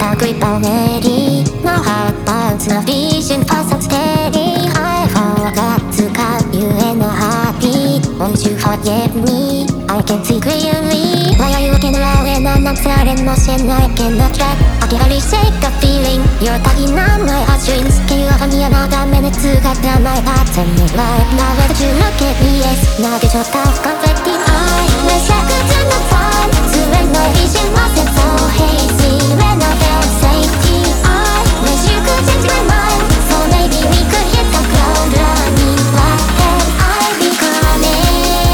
a grip already. No hard bounce, no vision, fast and steady. I forgot to call you in a heartbeat. Won't you forget me? I can see clearly. Why are you looking around when I'm not set in motion? I cannot track. I can only shake the feeling. You're tugging on my heartstrings. Can you offer me another minute to cut down my pattern of life? Now whether you look at me, yes. Now get your thoughts conflicting. I wish I could turn the phone to when my vision wasn't so hazy. When I felt safety, I wish you could change my mind. So maybe we could hit the ground running. Why can't I be coming?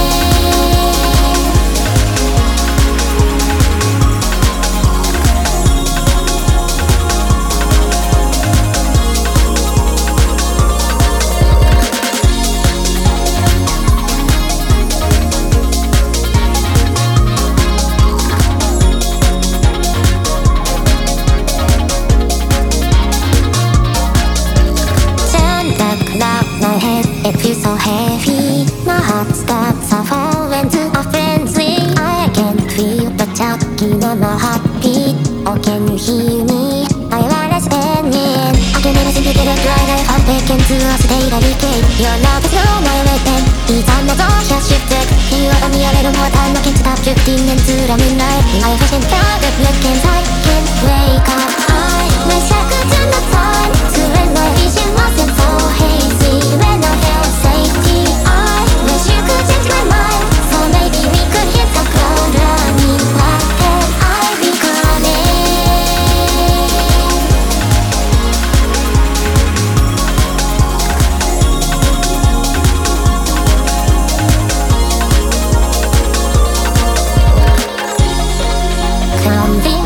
My head, it feels so heavy. My heart stops off falling to a frenzy. I can feel the tugging on my heartbeat. Oh, can you hear me? I wanna stand in. I can never seem to get it right. I'm back into a state of decay. Your love is no my weapon. Each time the door has shifted. Can you offer me a little more time? I can stop drifting into the midnight. I wish and felt the black and I can't wake up. I wish I could turn the time to when my vision wasn't so hazy. When I felt safety, I wish you could change my mind. So maybe we could hit the ground running. Why can't I be coming? Come